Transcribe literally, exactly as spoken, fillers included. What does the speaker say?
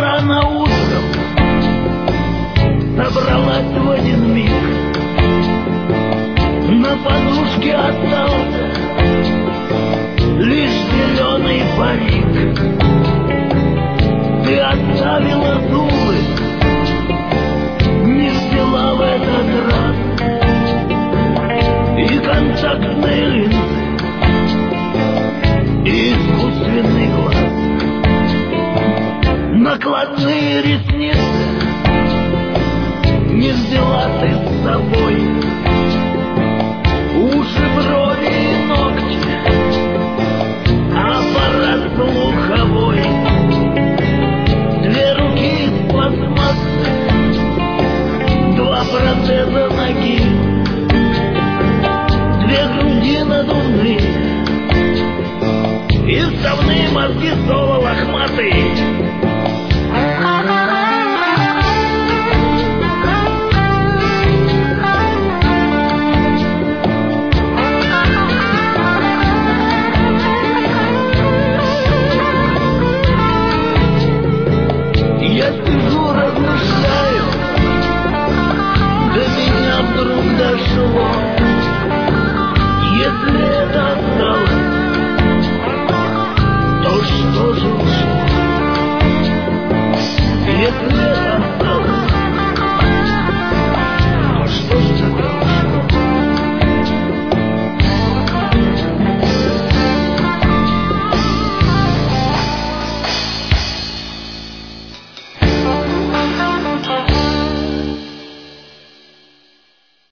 рано утром собралась в один миг. На подушке остался лишь зеленый парик. Ты оставила зубы, не взяла в этот раз и контактные линзы, и искусственный глаз. Накладные ресницы не взяла ты с собой. Уши, брови